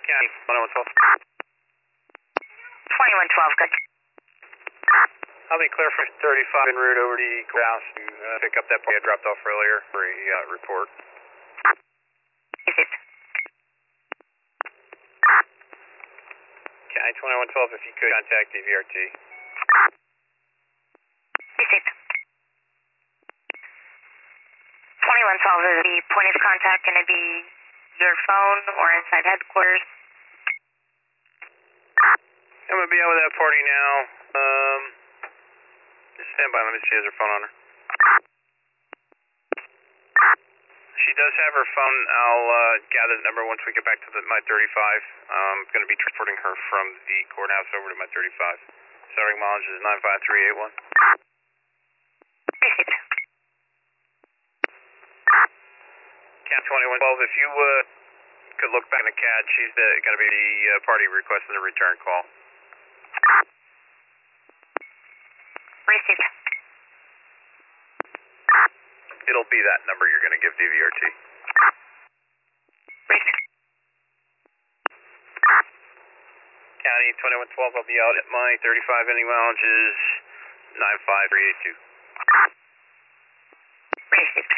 County 2112. 2112, good. I'll be clear for 35 en route over to the courthouse to pick up that boy I dropped off earlier for a report. Is it? County 2112, if you could contact DVRT. Is it? 2112, is the point of contact going to be your phone or inside headquarters? I'm going to be out with that party now. Just stand by, let me see, has her phone on her. She does have her phone. I'll gather the number once we get back to my 35. I'm going to be transporting her from the courthouse over to my 35. Starting mileage is 95381. Is it? Cam 2112, if you could look back in the CAD, she's going to be the party requesting a return call. Received. It'll be that number you're going to give DVRT. Received. County 2112, I'll be out at my 35, ending mileage is 95382. Received.